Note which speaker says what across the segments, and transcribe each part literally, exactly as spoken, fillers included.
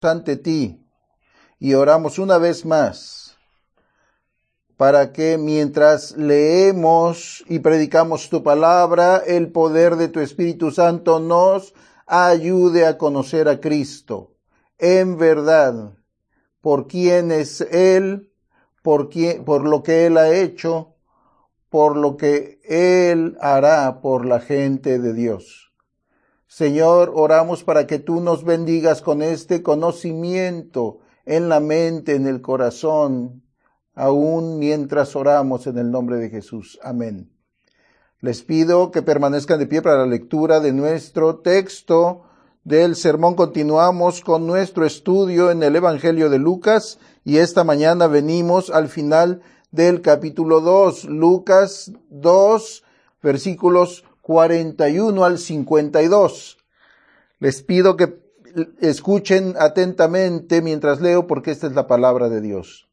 Speaker 1: ante ti y oramos una vez más para que mientras leemos y predicamos tu palabra, el poder de tu Espíritu Santo nos ayude a conocer a Cristo en verdad, por quién es Él, por quién, por lo que Él ha hecho, por lo que Él hará por la gente de Dios. Señor, oramos para que tú nos bendigas con este conocimiento en la mente, en el corazón, aún mientras oramos en el nombre de Jesús. Amén. Les pido que permanezcan de pie para la lectura de nuestro texto del sermón. Continuamos con nuestro estudio en el Evangelio de Lucas y esta mañana venimos al final del capítulo dos, Lucas dos, versículos cuarenta y uno al cincuenta y dos. Les pido que escuchen atentamente mientras leo, porque esta es la palabra de Dios.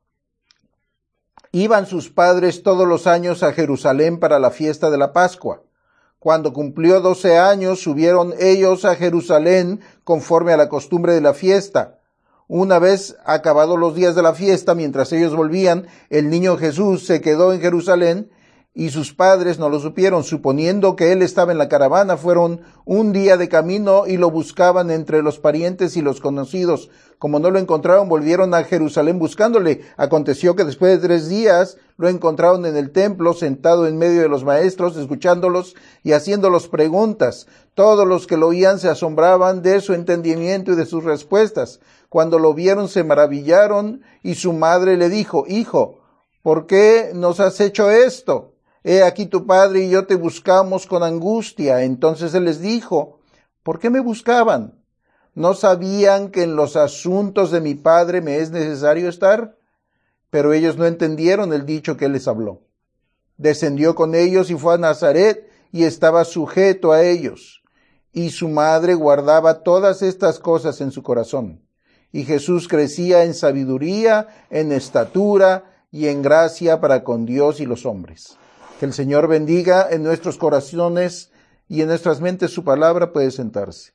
Speaker 1: Iban sus padres todos los años a Jerusalén para la fiesta de la Pascua. Cuando cumplió doce años, subieron ellos a Jerusalén conforme a la costumbre de la fiesta. Una vez acabados los días de la fiesta, mientras ellos volvían, el niño Jesús se quedó en Jerusalén y sus padres no lo supieron. Suponiendo que él estaba en la caravana, fueron un día de camino y lo buscaban entre los parientes y los conocidos. Como no lo encontraron, volvieron a Jerusalén buscándole. Aconteció que después de tres días lo encontraron en el templo, sentado en medio de los maestros, escuchándolos y haciéndolos preguntas. Todos los que lo oían se asombraban de su entendimiento y de sus respuestas. Cuando lo vieron se maravillaron y su madre le dijo: Hijo, ¿por qué nos has hecho esto? He aquí tu padre y yo te buscamos con angustia. Entonces él les dijo: ¿por qué me buscaban? ¿No sabían que en los asuntos de mi padre me es necesario estar? Pero ellos no entendieron el dicho que él les habló. Descendió con ellos y fue a Nazaret y estaba sujeto a ellos. Y su madre guardaba todas estas cosas en su corazón. Y Jesús crecía en sabiduría, en estatura y en gracia para con Dios y los hombres. Que el Señor bendiga en nuestros corazones y en nuestras mentes su palabra. Puede sentarse.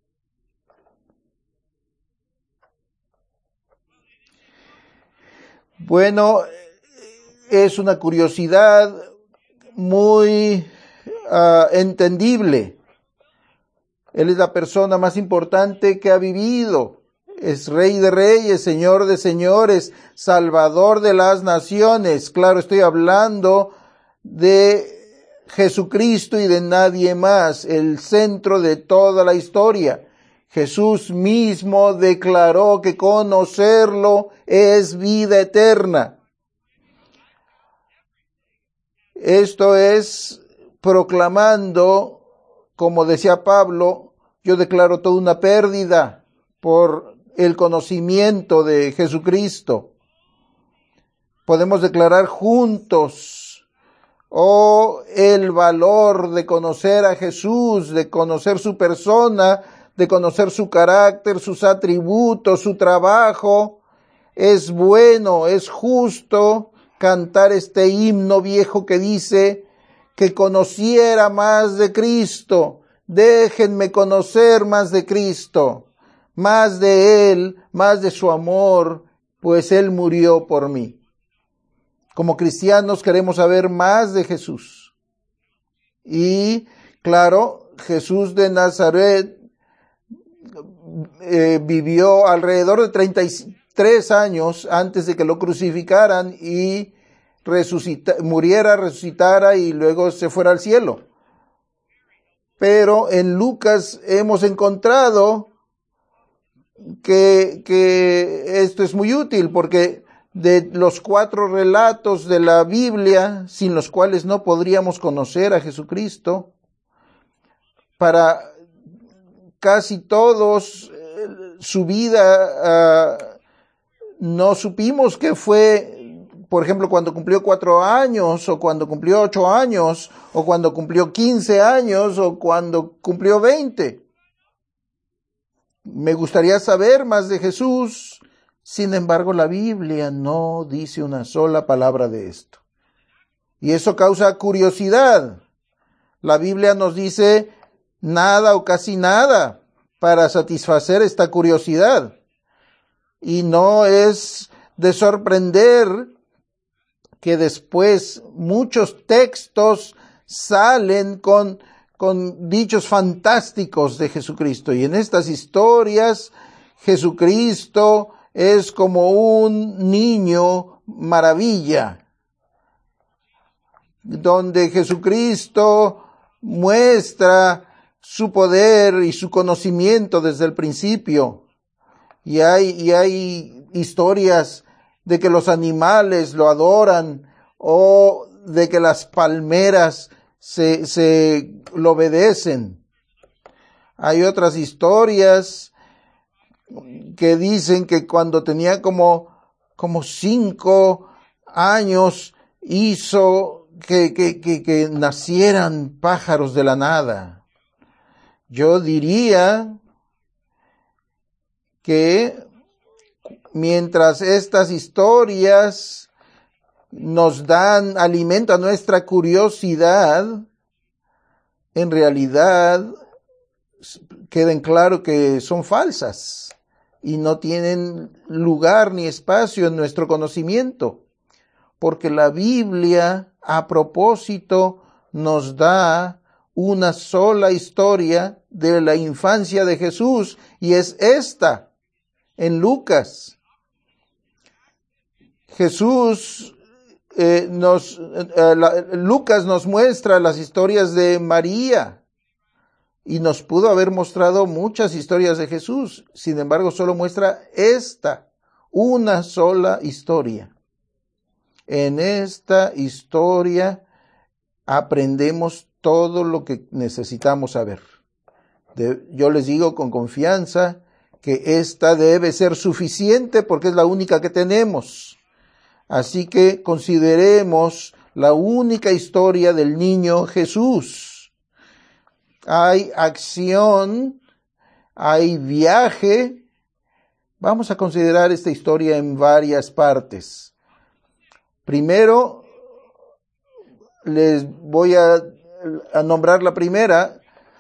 Speaker 1: Bueno, es una curiosidad muy uh, entendible. Él es la persona más importante que ha vivido. Es Rey de Reyes, Señor de Señores, Salvador de las naciones. Claro, estoy hablando de Jesucristo y de nadie más, el centro de toda la historia. Jesús mismo declaró que conocerlo es vida eterna. Esto es proclamando, como decía Pablo, yo declaro toda una pérdida por el conocimiento de Jesucristo. Podemos declarar juntos, oh, el valor de conocer a Jesús, de conocer su persona, de conocer su carácter, sus atributos, su trabajo. Es bueno, es justo cantar este himno viejo que dice que conociera más de Cristo. Déjenme conocer más de Cristo, más de Él, más de su amor, pues Él murió por mí. Como cristianos queremos saber más de Jesús. Y claro, Jesús de Nazaret eh, vivió alrededor de treinta y tres años antes de que lo crucificaran y resucita, muriera, resucitara y luego se fuera al cielo. Pero en Lucas hemos encontrado que, que esto es muy útil, porque de los cuatro relatos de la Biblia, sin los cuales no podríamos conocer a Jesucristo, para casi todos su vida uh, no supimos que fue, por ejemplo, cuando cumplió cuatro años, o cuando cumplió ocho años, o cuando cumplió quince años, o cuando cumplió veinte. Me gustaría saber más de Jesús. Sin embargo, la Biblia no dice una sola palabra de esto. Y eso causa curiosidad. La Biblia nos dice nada o casi nada para satisfacer esta curiosidad. Y no es de sorprender que después muchos textos salen con, con dichos fantásticos de Jesucristo. Y en estas historias, Jesucristo es como un niño maravilla, donde Jesucristo muestra su poder y su conocimiento desde el principio. Y hay, y hay historias de que los animales lo adoran o de que las palmeras se, se lo obedecen. Hay otras historias que dicen que cuando tenía como, como cinco años hizo que, que, que, que nacieran pájaros de la nada. Yo diría que mientras estas historias nos dan alimento a nuestra curiosidad, en realidad queden claro que son falsas y no tienen lugar ni espacio en nuestro conocimiento, porque la Biblia a propósito nos da una sola historia de la infancia de Jesús, y es esta, en Lucas. Jesús eh, nos, eh, la, Lucas nos muestra las historias de María, y nos pudo haber mostrado muchas historias de Jesús. Sin embargo, solo muestra esta, una sola historia. En esta historia aprendemos todo lo que necesitamos saber. De, yo les digo con confianza que esta debe ser suficiente porque es la única que tenemos. Así que consideremos la única historia del niño Jesús. Hay acción, hay viaje. Vamos a considerar esta historia en varias partes. Primero, les voy a, a nombrar la primera.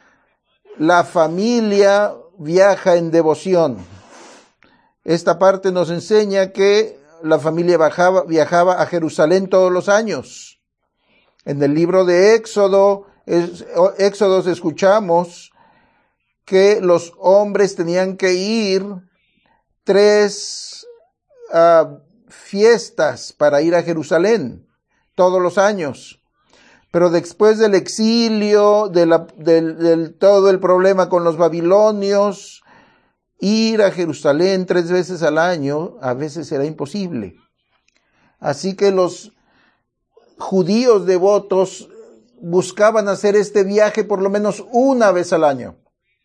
Speaker 1: La familia viaja en devoción. Esta parte nos enseña que la familia viajaba, viajaba a Jerusalén todos los años. En el libro de Éxodo, es, Éxodos escuchamos que los hombres tenían que ir tres uh, fiestas para ir a Jerusalén todos los años. Pero después del exilio, de la, del, del todo el problema con los babilonios, ir a Jerusalén tres veces al año a veces era imposible. Así que los judíos devotos buscaban hacer este viaje por lo menos una vez al año.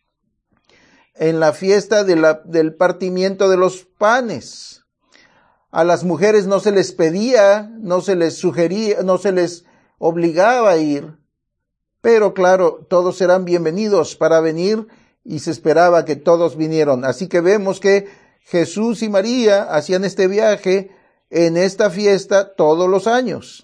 Speaker 1: En la fiesta de la, del partimiento de los panes. A las mujeres no se les pedía, no se les sugería, no se les obligaba a ir, pero claro, todos serán bienvenidos para venir y se esperaba que todos vinieron. Así que vemos que Jesús y María hacían este viaje en esta fiesta todos los años.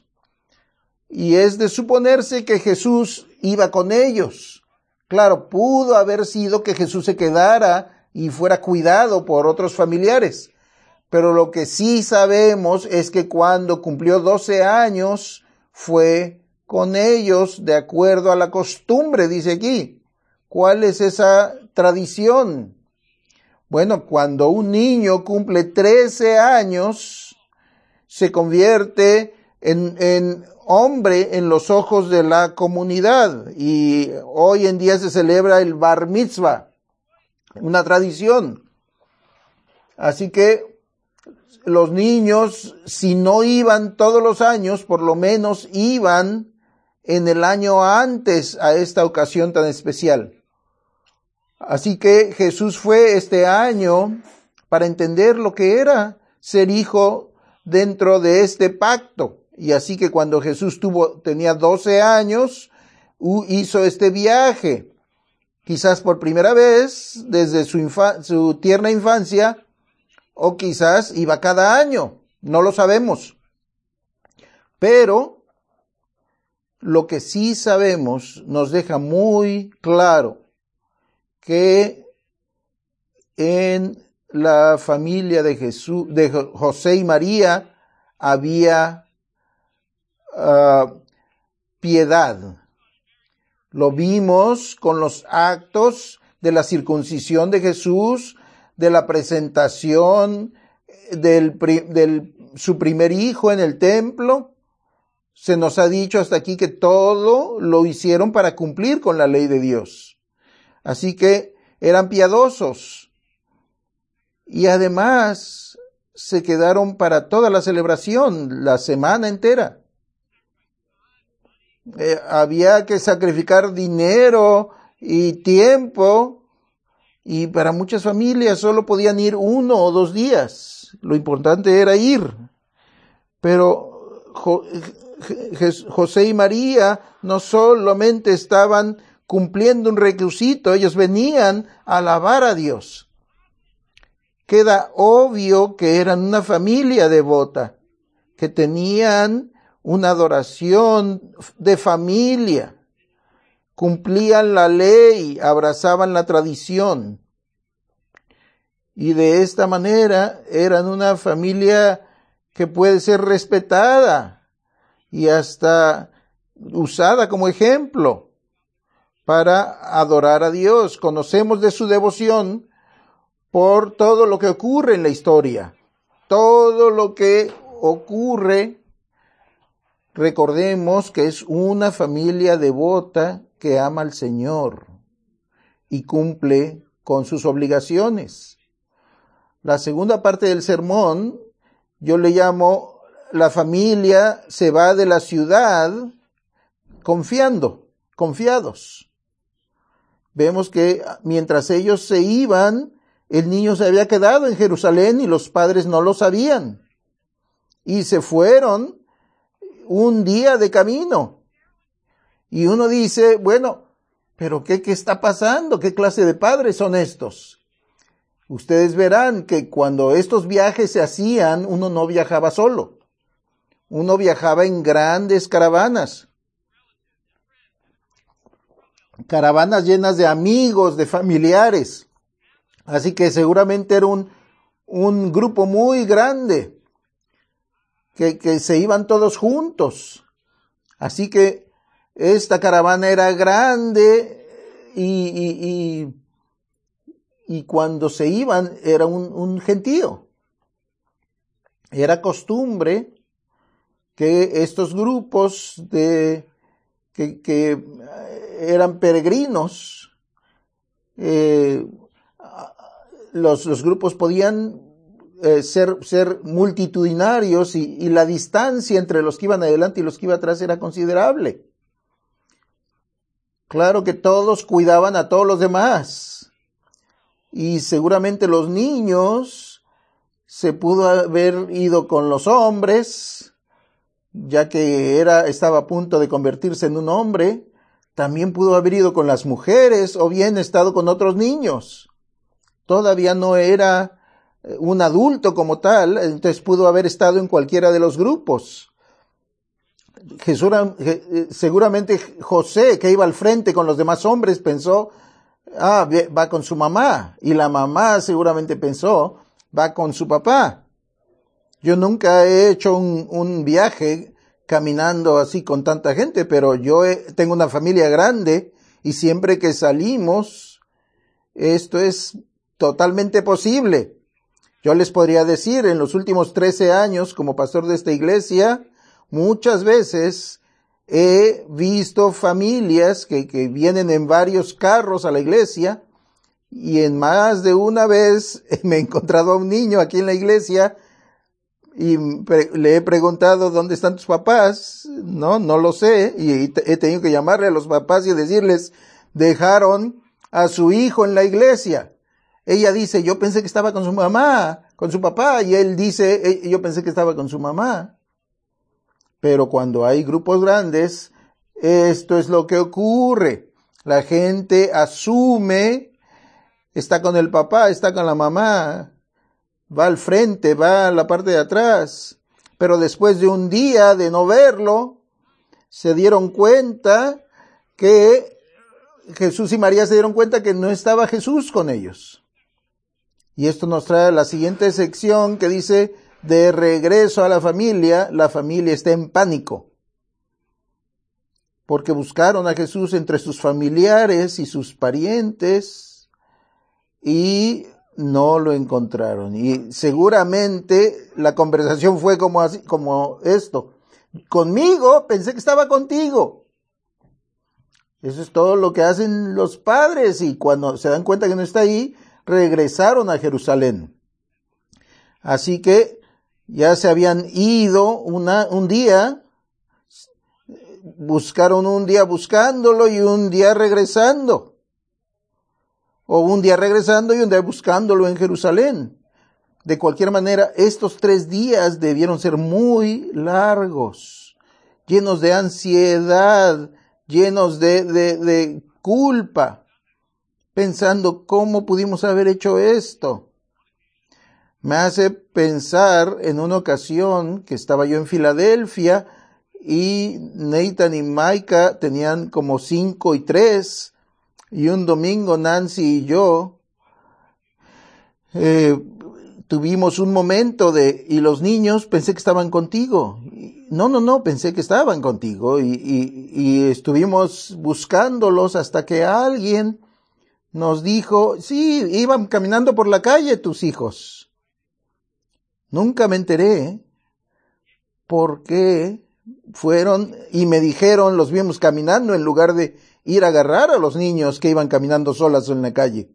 Speaker 1: Y es de suponerse que Jesús iba con ellos. Claro, pudo haber sido que Jesús se quedara y fuera cuidado por otros familiares. Pero lo que sí sabemos es que cuando cumplió doce años, fue con ellos de acuerdo a la costumbre, dice aquí. ¿Cuál es esa tradición? Bueno, cuando un niño cumple trece años, se convierte en, en hombre en los ojos de la comunidad. Y hoy en día se celebra el Bar Mitzvah, una tradición. Así que los niños, si no iban todos los años, por lo menos iban en el año antes a esta ocasión tan especial. Así que Jesús fue este año para entender lo que era ser hijo dentro de este pacto. Y así que cuando Jesús tuvo, tenía doce años, hizo este viaje. Quizás por primera vez, desde su, infa- su tierna infancia, o quizás iba cada año, no lo sabemos. Pero lo que sí sabemos nos deja muy claro que en la familia de Jesús, de José y María, había uh, piedad. Lo vimos con los actos de la circuncisión de Jesús, de la presentación del, del su primer hijo en el templo. Se nos ha dicho hasta aquí que todo lo hicieron para cumplir con la ley de Dios. Así que eran piadosos. Y además se quedaron para toda la celebración, la semana entera. Eh, había que sacrificar dinero y tiempo, y para muchas familias solo podían ir uno o dos días. Lo importante era ir. Pero jo, José y María no solamente estaban cumpliendo un requisito, ellos venían a alabar a Dios. Queda obvio que eran una familia devota, que tenían una adoración de familia, cumplían la ley, abrazaban la tradición. Y de esta manera eran una familia que puede ser respetada y hasta usada como ejemplo para adorar a Dios. Conocemos de su devoción por todo lo que ocurre en la historia. Todo lo que ocurre, recordemos que es una familia devota que ama al Señor y cumple con sus obligaciones. La segunda parte del sermón yo le llamo: la familia se va de la ciudad confiando, confiados. Vemos que mientras ellos se iban, el niño se había quedado en Jerusalén y los padres no lo sabían. Y se fueron un día de camino. Y uno dice, bueno, ¿pero qué, qué está pasando? ¿Qué clase de padres son estos? Ustedes verán que cuando estos viajes se hacían, uno no viajaba solo. Uno viajaba en grandes caravanas. Caravanas llenas de amigos, de familiares. Así que seguramente era un, un grupo muy grande, que, que se iban todos juntos. Así que esta caravana era grande y, y, y, y cuando se iban era un, un gentío. Era costumbre que estos grupos de que, que eran peregrinos, eh, los, los grupos podían eh, ser, ser multitudinarios y, y la distancia entre los que iban adelante y los que iban atrás era considerable. Claro que todos cuidaban a todos los demás y seguramente los niños se pudo haber ido con los hombres, ya que era, estaba a punto de convertirse en un hombre. También pudo haber ido con las mujeres o bien estado con otros niños. Todavía no era un adulto como tal, entonces pudo haber estado en cualquiera de los grupos. Jesús, seguramente José, que iba al frente con los demás hombres, pensó, ah, va con su mamá. Y la mamá seguramente pensó, va con su papá. Yo nunca he hecho un, un viaje caminando así con tanta gente, pero yo he, tengo una familia grande y siempre que salimos, esto es totalmente posible. Yo les podría decir, en los últimos trece años como pastor de esta iglesia, muchas veces he visto familias que, que vienen en varios carros a la iglesia y en más de una vez me he encontrado a un niño aquí en la iglesia y le he preguntado dónde están tus papás. No, no lo sé. Y he tenido que llamarle a los papás y decirles, dejaron a su hijo en la iglesia. Ella dice, yo pensé que estaba con su mamá, con su papá. Y él dice, yo pensé que estaba con su mamá. Pero cuando hay grupos grandes, esto es lo que ocurre. La gente asume, está con el papá, está con la mamá. Va al frente, va a la parte de atrás, pero después de un día de no verlo, se dieron cuenta que Jesús y María se dieron cuenta que no estaba Jesús con ellos. Y esto nos trae a la siguiente sección que dice, de regreso a la familia, la familia está en pánico. Porque buscaron a Jesús entre sus familiares y sus parientes y no lo encontraron. Y seguramente la conversación fue como así, como esto. Conmigo, pensé que estaba contigo. Eso es todo lo que hacen los padres, y cuando se dan cuenta que no está ahí, regresaron a Jerusalén. Así que ya se habían ido una, un día, buscaron un día buscándolo y un día regresando. O un día regresando y un día buscándolo en Jerusalén. De cualquier manera, estos tres días debieron ser muy largos, llenos de ansiedad, llenos de, de, de culpa, pensando cómo pudimos haber hecho esto. Me hace pensar en una ocasión que estaba yo en Filadelfia y Nathan y Maika tenían como cinco y tres, y un domingo Nancy y yo eh, tuvimos un momento de, y los niños pensé que estaban contigo. No, no, no, pensé que estaban contigo y, y, y estuvimos buscándolos hasta que alguien nos dijo, sí, iban caminando por la calle tus hijos. Nunca me enteré por qué fueron y me dijeron, los vimos caminando en lugar de ir a agarrar a los niños que iban caminando solas en la calle.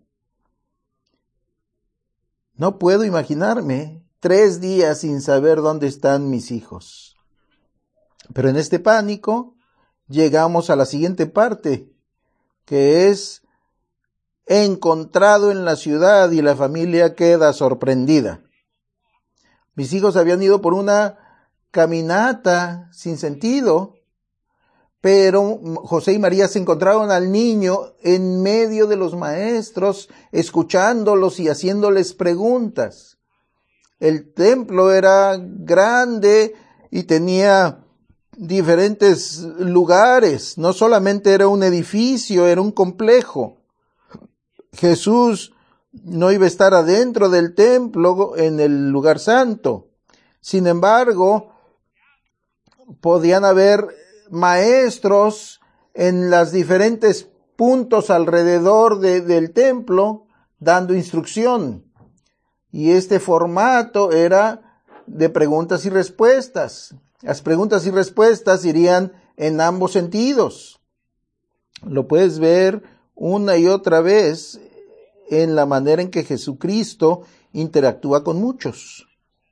Speaker 1: No puedo imaginarme tres días sin saber dónde están mis hijos. Pero en este pánico llegamos a la siguiente parte, que es encontrado en la ciudad, y la familia queda sorprendida. Mis hijos habían ido por una caminata sin sentido, pero José y María se encontraron al niño en medio de los maestros, escuchándolos y haciéndoles preguntas. El templo era grande y tenía diferentes lugares. No solamente era un edificio, era un complejo. Jesús no iba a estar adentro del templo en el lugar santo. Sin embargo, podían haber maestros en los diferentes puntos alrededor de, del templo dando instrucción. Y este formato era de preguntas y respuestas. Las preguntas y respuestas irían en ambos sentidos. Lo puedes ver una y otra vez en la manera en que Jesucristo interactúa con muchos.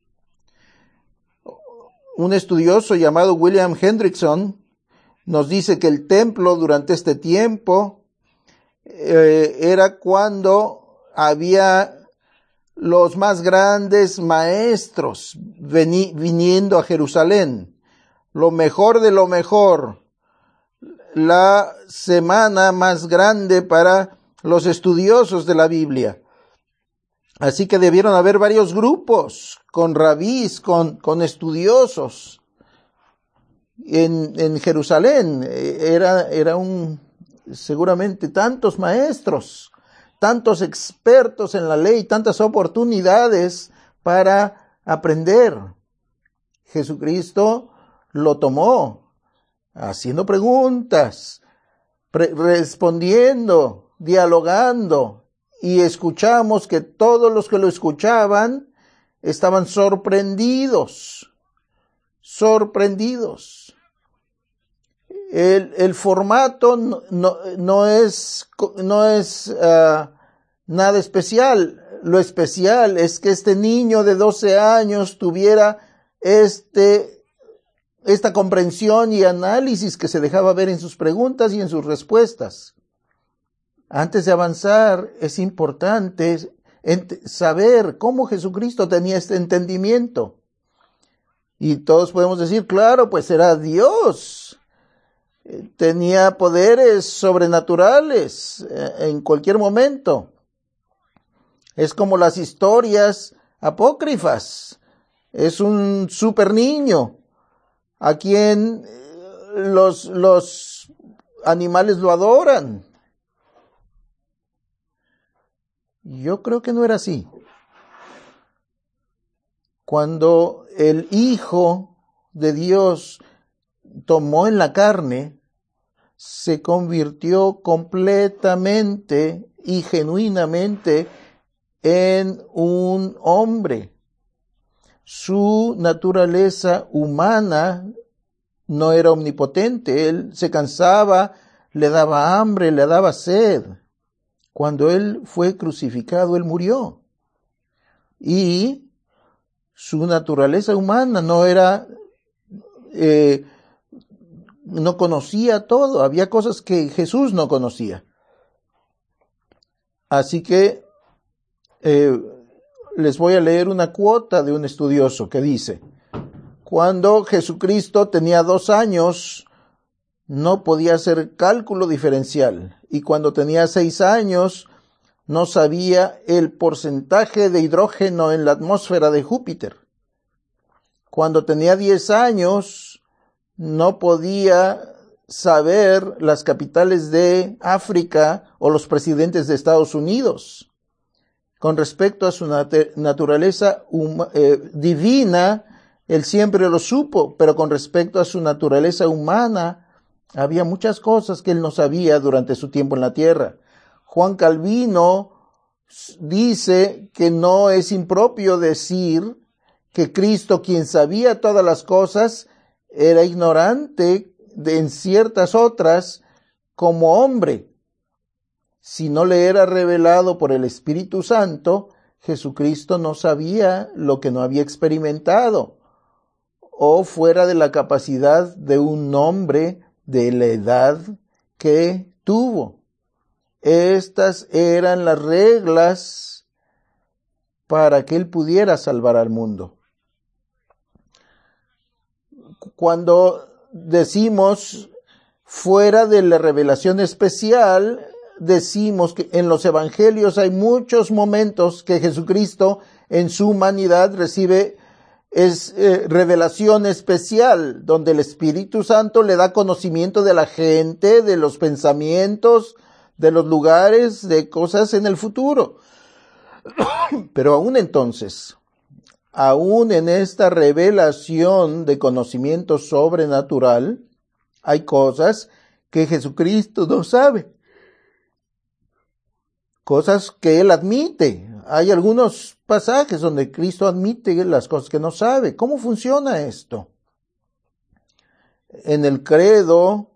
Speaker 1: Un estudioso llamado William Hendrickson nos dice que el templo durante este tiempo eh, era cuando había los más grandes maestros veni- viniendo a Jerusalén, lo mejor de lo mejor, la semana más grande para los estudiosos de la Biblia. Así que debieron haber varios grupos con rabís, con, con estudiosos en, en Jerusalén. Era, era un, seguramente tantos maestros, tantos expertos en la ley, tantas oportunidades para aprender. Jesucristo lo tomó, haciendo preguntas, pre- respondiendo, dialogando, y escuchamos que todos los que lo escuchaban estaban sorprendidos, sorprendidos. El, el formato no, no, no es, no es uh, nada especial. Lo especial es que este niño de doce años tuviera este, esta comprensión y análisis que se dejaba ver en sus preguntas y en sus respuestas. Antes de avanzar, es importante ent- saber cómo Jesucristo tenía este entendimiento. Y todos podemos decir, claro, pues era Dios. Tenía poderes sobrenaturales en cualquier momento. Es como las historias apócrifas. Es un super niño a quien los, los animales lo adoran. Yo creo que no era así. Cuando el Hijo de Dios tomó en la carne, se convirtió completamente y genuinamente en un hombre. Su naturaleza humana no era omnipotente. Él se cansaba, le daba hambre, le daba sed. Cuando él fue crucificado, él murió. Y su naturaleza humana no era, eh, no conocía todo. Había cosas que Jesús no conocía. Así que eh, les voy a leer una cuota de un estudioso que dice: cuando Jesucristo tenía dos años, no podía hacer cálculo diferencial. Y cuando tenía seis años, no sabía el porcentaje de hidrógeno en la atmósfera de Júpiter. Cuando tenía diez años, no podía saber las capitales de África o los presidentes de Estados Unidos. Con respecto a su nat- naturaleza hum- eh, divina, él siempre lo supo, pero con respecto a su naturaleza humana, había muchas cosas que él no sabía durante su tiempo en la tierra. Juan Calvino dice que no es impropio decir que Cristo, quien sabía todas las cosas, era ignorante de, en ciertas otras como hombre. Si no le era revelado por el Espíritu Santo, Jesucristo no sabía lo que no había experimentado, o fuera de la capacidad de un hombre de la edad que tuvo. Estas eran las reglas para que él pudiera salvar al mundo. Cuando decimos fuera de la revelación especial, decimos que en los evangelios hay muchos momentos que Jesucristo en su humanidad recibe es eh, revelación especial, donde el Espíritu Santo le da conocimiento de la gente, de los pensamientos, de los lugares, de cosas en el futuro. Pero aún entonces, aún en esta revelación de conocimiento sobrenatural, hay cosas que Jesucristo no sabe. Cosas que él admite. Hay algunos pasajes donde Cristo admite las cosas que no sabe. ¿Cómo funciona esto? En el credo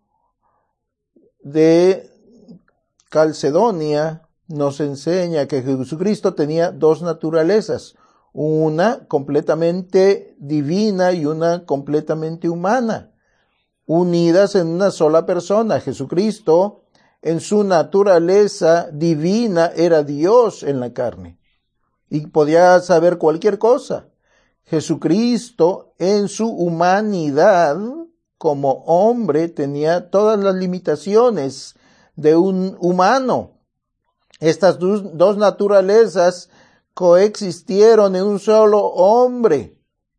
Speaker 1: de Calcedonia nos enseña que Jesucristo tenía dos naturalezas, una completamente divina y una completamente humana, unidas en una sola persona. Jesucristo, en su naturaleza divina, era Dios en la carne y podía saber cualquier cosa. Jesucristo, en su humanidad como hombre, tenía todas las limitaciones de un humano. Estas dos, dos naturalezas coexistieron en un solo hombre,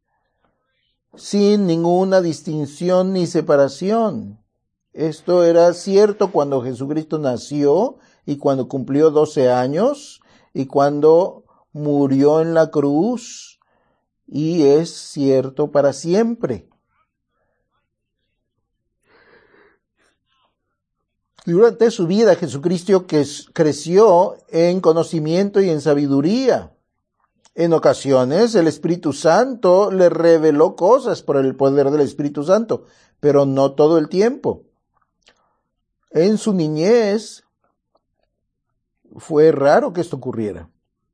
Speaker 1: sin ninguna distinción ni separación. Esto era cierto cuando Jesucristo nació y cuando cumplió doce años y cuando murió en la cruz, y es cierto para siempre. Durante su vida, Jesucristo creció en conocimiento y en sabiduría. En ocasiones, el Espíritu Santo le reveló cosas por el poder del Espíritu Santo, pero no todo el tiempo. En su niñez, fue raro que esto ocurriera.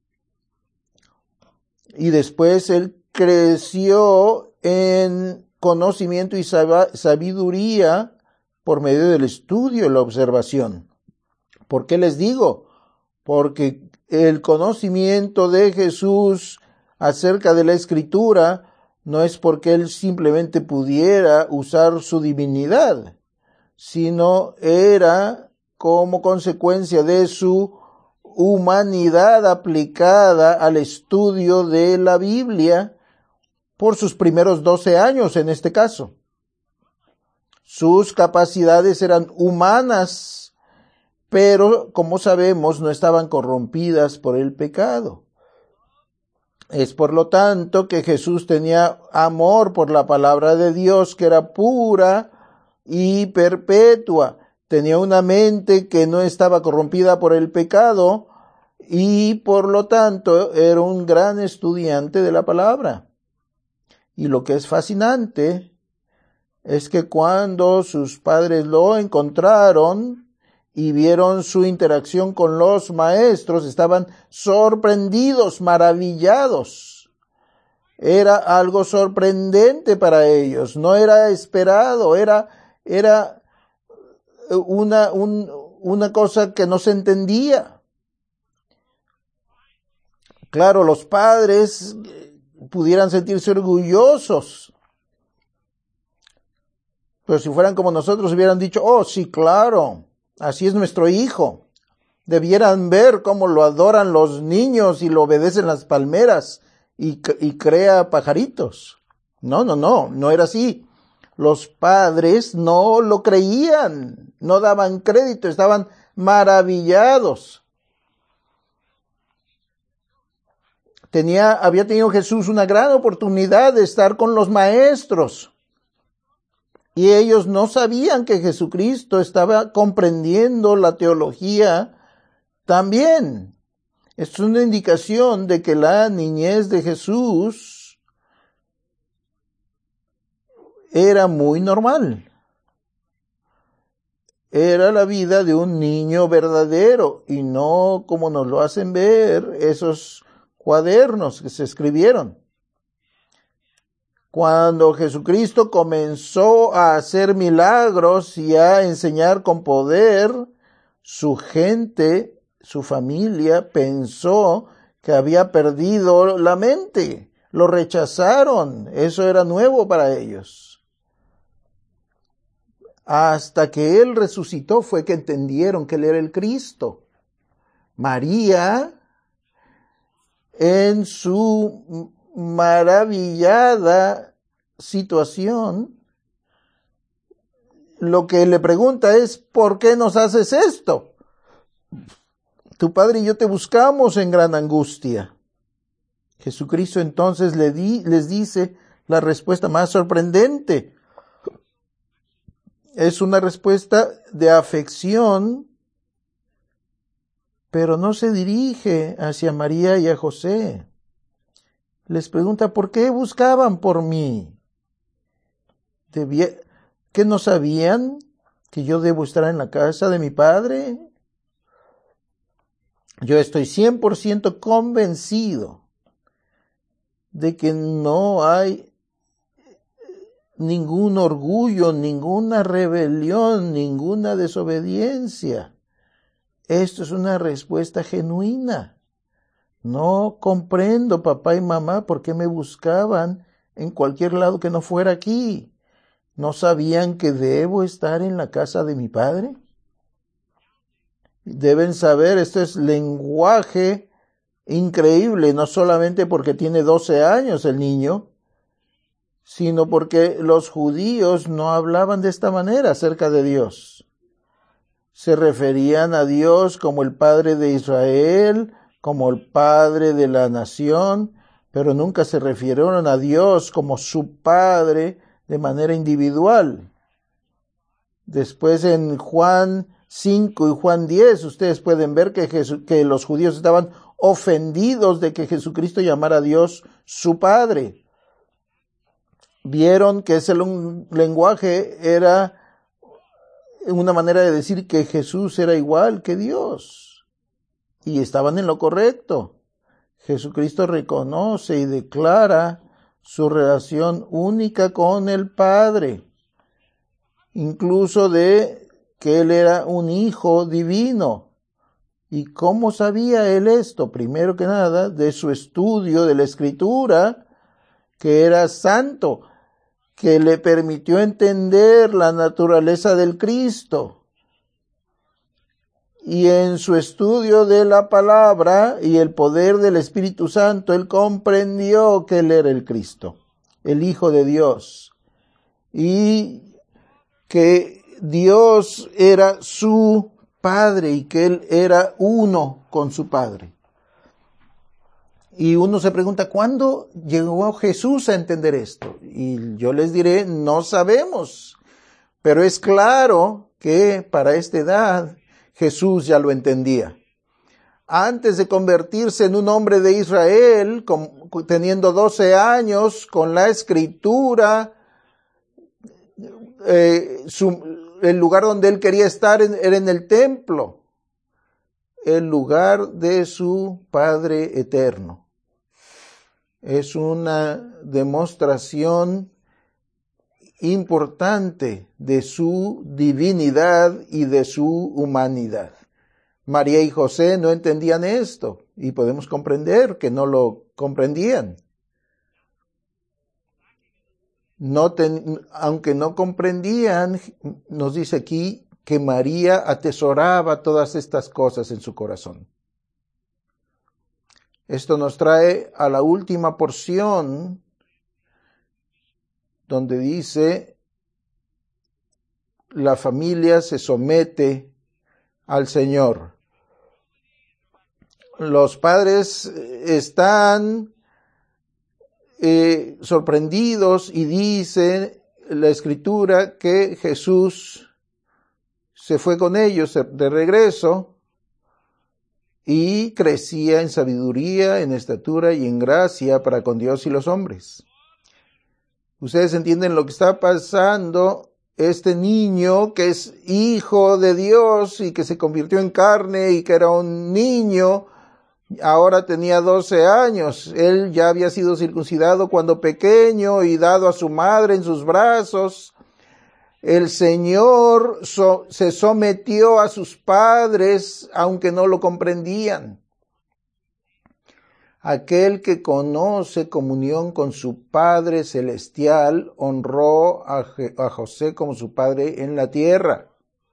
Speaker 1: Y después él creció en conocimiento y sabiduría por medio del estudio y la observación. ¿Por qué les digo? Porque el conocimiento de Jesús acerca de la Escritura no es porque él simplemente pudiera usar su divinidad, sino era como consecuencia de su humanidad aplicada al estudio de la Biblia por sus primeros doce años en este caso. Sus capacidades eran humanas, pero como sabemos no estaban corrompidas por el pecado. Es por lo tanto que Jesús tenía amor por la palabra de Dios, que era pura y perpetua. Tenía una mente que no estaba corrompida por el pecado y por lo tanto era un gran estudiante de la palabra. Y lo que es fascinante es que cuando sus padres lo encontraron y vieron su interacción con los maestros, estaban sorprendidos, maravillados. Era algo sorprendente para ellos, no era esperado, era, era una, un, una cosa que no se entendía. Claro, los padres pudieran sentirse orgullosos, pero si fueran como nosotros hubieran dicho, oh sí, claro, así es nuestro hijo. Debieran ver cómo lo adoran los niños y lo obedecen las palmeras y, y crea pajaritos. No, no, no, no era así. Los padres no lo creían, no daban crédito, estaban maravillados. Tenía, había tenido Jesús una gran oportunidad de estar con los maestros. Y ellos no sabían que Jesucristo estaba comprendiendo la teología también. Es una indicación de que la niñez de Jesús era muy normal. Era la vida de un niño verdadero y no como nos lo hacen ver esos cuadernos que se escribieron. Cuando Jesucristo comenzó a hacer milagros y a enseñar con poder, su gente, su familia, pensó que había perdido la mente. Lo rechazaron. Eso era nuevo para ellos. Hasta que Él resucitó fue que entendieron que Él era el Cristo. María, en su maravillada situación, lo que le pregunta es, ¿por qué nos haces esto? Tu padre y yo te buscamos en gran angustia. Jesucristo entonces le di, les dice la respuesta más sorprendente. Es una respuesta de afección, pero no se dirige hacia María y a José. Les pregunta, ¿por qué buscaban por mí? Debía, ¿qué no sabían que yo debo estar en la casa de mi padre? Yo estoy cien por ciento convencido de que no hay ningún orgullo, ninguna rebelión, ninguna desobediencia. Esto es una respuesta genuina. No comprendo, papá y mamá, por qué me buscaban en cualquier lado que no fuera aquí. ¿No sabían que debo estar en la casa de mi padre? Deben saber, este es lenguaje increíble, no solamente porque tiene doce años el niño, sino porque los judíos no hablaban de esta manera acerca de Dios. Se referían a Dios como el Padre de Israel, como el Padre de la nación, pero nunca se refirieron a Dios como su Padre de manera individual. Después en Juan cinco y Juan diez, ustedes pueden ver que, Jesu- que los judíos estaban ofendidos de que Jesucristo llamara a Dios su Padre. Vieron que ese lenguaje era una manera de decir que Jesús era igual que Dios. Y estaban en lo correcto. Jesucristo reconoce y declara su relación única con el Padre. Incluso de que Él era un hijo divino. ¿Y cómo sabía Él esto? Primero que nada, de su estudio de la Escritura, que era santo, que le permitió entender la naturaleza del Cristo. Y en su estudio de la palabra y el poder del Espíritu Santo, Él comprendió que Él era el Cristo, el Hijo de Dios. Y que Dios era su Padre y que Él era uno con su Padre. Y uno se pregunta, ¿cuándo llegó Jesús a entender esto? Y yo les diré, no sabemos. Pero es claro que para esta edad Jesús ya lo entendía. Antes de convertirse en un hombre de Israel, con, teniendo doce años, con la escritura, eh, su, el lugar donde él quería estar en, era en el templo, el lugar de su Padre eterno. Es una demostración importante de su divinidad y de su humanidad. María y José no entendían esto y podemos comprender que no lo comprendían. No ten, aunque no comprendían, nos dice aquí que María atesoraba todas estas cosas en su corazón. Esto nos trae a la última porción donde dice, la familia se somete al Señor. Los padres están eh, sorprendidos y dice la Escritura que Jesús se fue con ellos de regreso y crecía en sabiduría, en estatura y en gracia para con Dios y los hombres. Ustedes entienden lo que está pasando. Este niño que es hijo de Dios y que se convirtió en carne y que era un niño, ahora tenía doce años. Él ya había sido circuncidado cuando pequeño y dado a su madre en sus brazos. El Señor so, se sometió a sus padres, aunque no lo comprendían. Aquel que conoce comunión con su Padre Celestial honró a, a José como su padre en la tierra.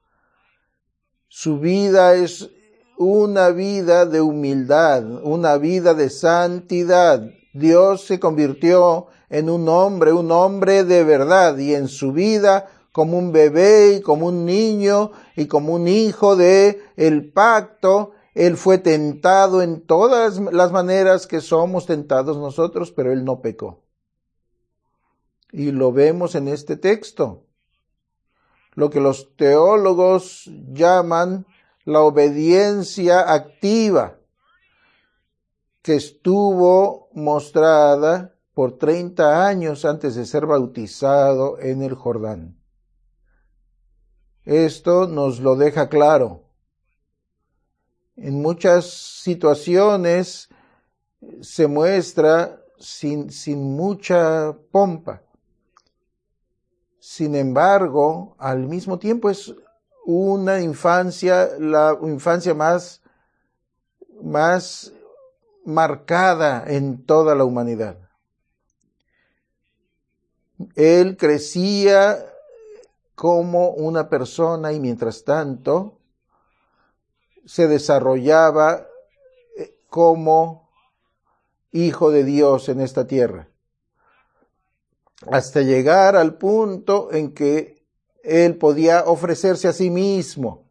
Speaker 1: Su vida es una vida de humildad, una vida de santidad. Dios se convirtió en un hombre, un hombre de verdad, y en su vida como un bebé y como un niño y como un hijo de el pacto, él fue tentado en todas las maneras que somos tentados nosotros, pero él no pecó. Y lo vemos en este texto. Lo que los teólogos llaman la obediencia activa, que estuvo mostrada por treinta años antes de ser bautizado en el Jordán. Esto nos lo deja claro. En muchas situaciones se muestra sin, sin mucha pompa. Sin embargo, al mismo tiempo es una infancia, la infancia más, más marcada en toda la humanidad. Él crecía como una persona y mientras tanto se desarrollaba como hijo de Dios en esta tierra, hasta llegar al punto en que él podía ofrecerse a sí mismo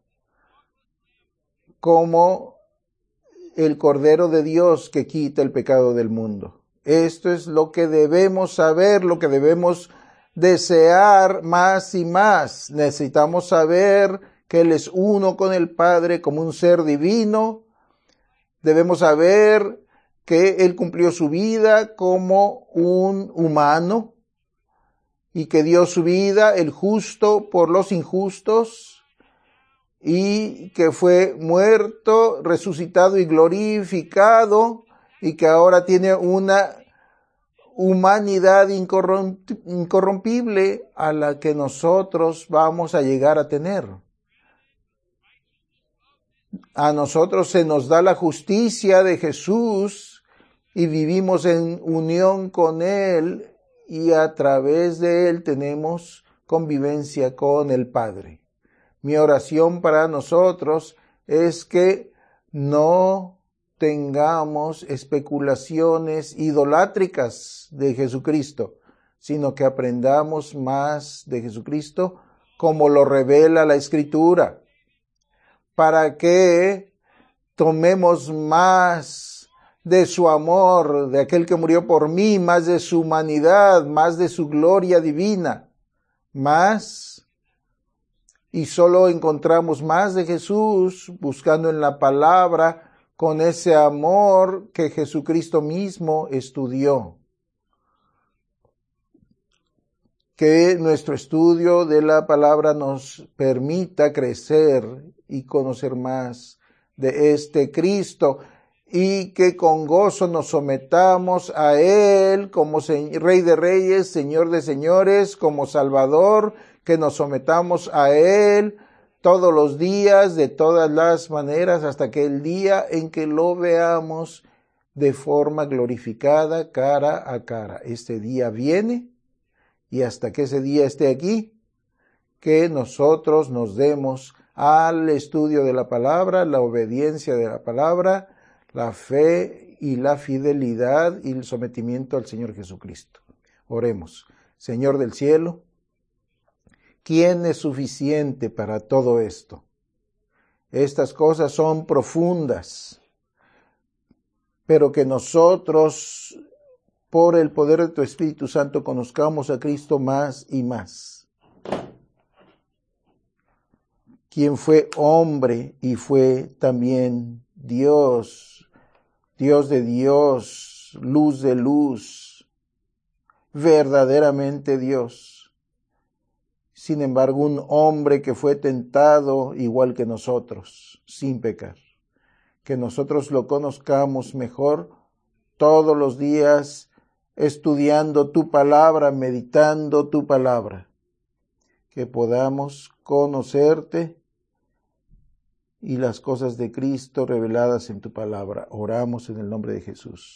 Speaker 1: como el Cordero de Dios que quita el pecado del mundo. Esto es lo que debemos saber, lo que debemos desear más y más. Necesitamos saber que Él es uno con el Padre como un ser divino. Debemos saber que Él cumplió su vida como un humano y que dio su vida, el justo, por los injustos, y que fue muerto, resucitado y glorificado, y que ahora tiene una humanidad incorrompible a la que nosotros vamos a llegar a tener. A nosotros se nos da la justicia de Jesús y vivimos en unión con Él y a través de Él tenemos convivencia con el Padre. Mi oración para nosotros es que no tengamos especulaciones idolátricas de Jesucristo, sino que aprendamos más de Jesucristo como lo revela la Escritura, para que tomemos más de su amor, de aquel que murió por mí, más de su humanidad, más de su gloria divina, más, y solo encontramos más de Jesús buscando en la palabra con ese amor que Jesucristo mismo estudió. Que nuestro estudio de la palabra nos permita crecer y conocer más de este Cristo, y que con gozo nos sometamos a Él como Rey de Reyes, Señor de Señores, como Salvador, que nos sometamos a Él todos los días, de todas las maneras, hasta que el día en que lo veamos de forma glorificada, cara a cara. Este día viene, y hasta que ese día esté aquí, que nosotros nos demos al estudio de la palabra, la obediencia de la palabra, la fe y la fidelidad y el sometimiento al Señor Jesucristo. Oremos. Señor del cielo, ¿quién es suficiente para todo esto? Estas cosas son profundas, pero que nosotros, por el poder de tu Espíritu Santo, conozcamos a Cristo más y más, quien fue hombre y fue también Dios, Dios de Dios, luz de luz, verdaderamente Dios. Sin embargo, un hombre que fue tentado igual que nosotros, sin pecar. Que nosotros lo conozcamos mejor todos los días, estudiando tu palabra, meditando tu palabra. Que podamos conocerte y las cosas de Cristo reveladas en tu palabra. Oramos en el nombre de Jesús.